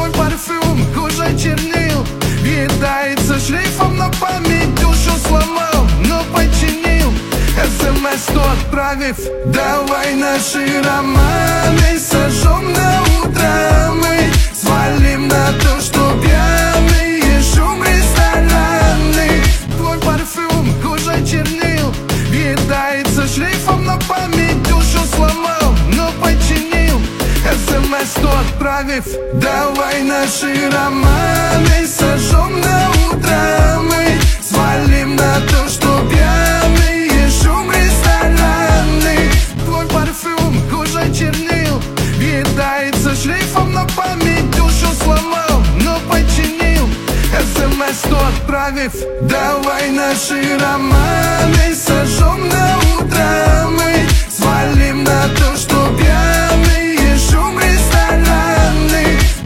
Твой парфюм хуже чернил, въедается шлейфом на память. Душу сломал, но починил, СМС-то отправив. Давай наши романы сожжем на утро, мы свалим на то, что пьяные, шум рестораны. Твой парфюм хуже чернил, въедается шлейфом на память. Душу сломал, но починил, СМС-то отправив. Давай наши романы сожжем на утро, мы свалим на то, что пьяные, шум рестораны. Твой парфюм хуже чернил, въедается шлейфом на память. Душу сломал, но починил, СМС-то отправив. Давай наши романы